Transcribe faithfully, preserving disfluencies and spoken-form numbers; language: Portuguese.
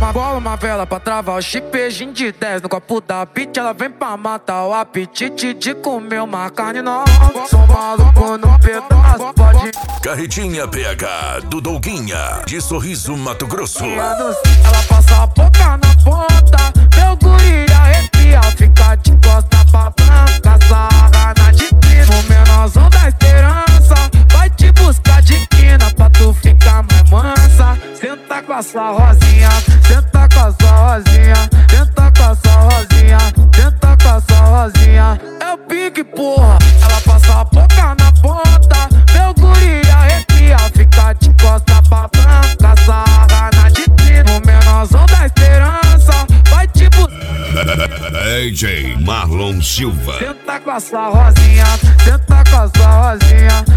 uma bola, uma vela pra travar o chip, beijinho de dez no copo da beat. Ela vem pra matar o apetite de comer uma carne nova. Sou maluco no pedaço, pode... Carretinha P H do Douguinha, de Sorriso, Mato Grosso. Ela passa a boca na ponta, meu guri arrepia, fica de costa pra branca, sarra na titina. O menorzão da esperança vai te buscar de quina pra tu ficar mais mansa. Senta com a sua rosinha, senta com a sua rosinha, senta com a sua rosinha, senta com a sua rosinha. É o pique, porra. Ela passa a boca na ponta, meu guri arrepia, fica de costa pra branca, sarra na titina. O menorzão da esperança vai te buscar. D J Marlon Silva. Senta com a sua rosinha, senta com a sua rosinha,